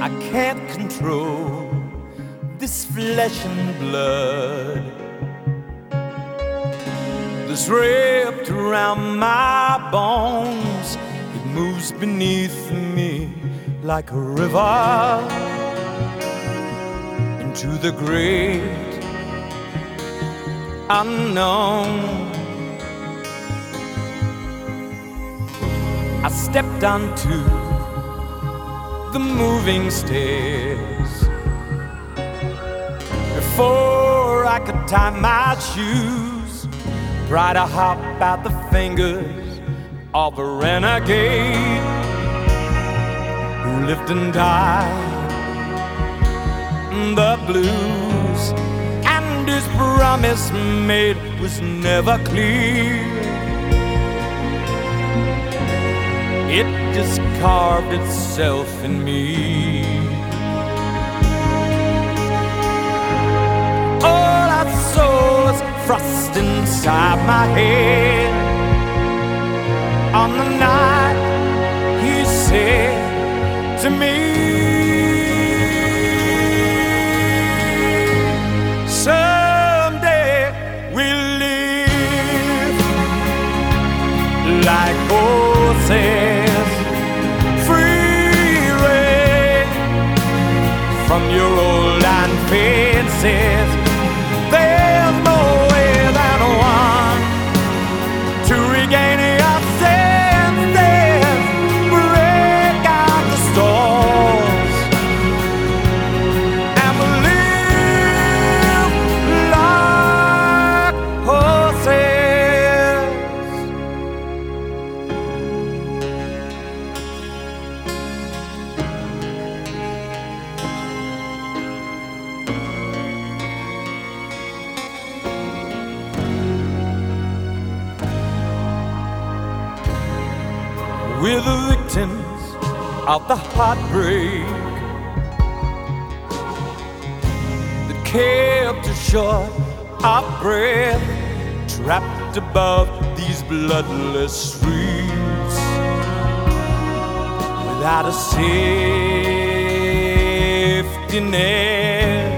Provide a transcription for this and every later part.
I can't control this flesh and blood that's wrapped around my bones. It moves beneath me like a river into the great unknown. I stepped onto the moving stairs before I could tie my shoes. Try to hop out the fingers of a renegade who lived and died in the blues, and his promise made was never clear. It just carved itself in me. All that soul is frost inside my head. On the night he said to me, someday we'll live like horses, free rein from your old iron fences. There's more way than one to regain your senses. Break out the stores and live like horses. We're the victims of the heartbreak that kept us short of breath, trapped above these bloodless streets without a safety net.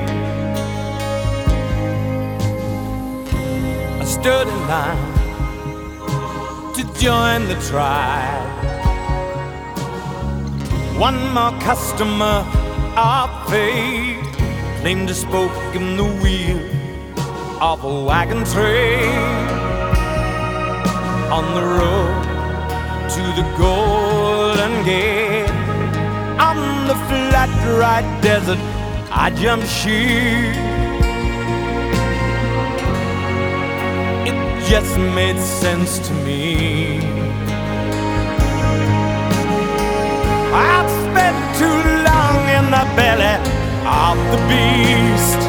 I stood in line to join the tribe. One more customer of fate claimed to spoke in the wheel of a wagon train on the road to the Golden Gate. On the flat, dry desert, I jumped ship. It just made sense to me. I've spent too long in the belly of the beast.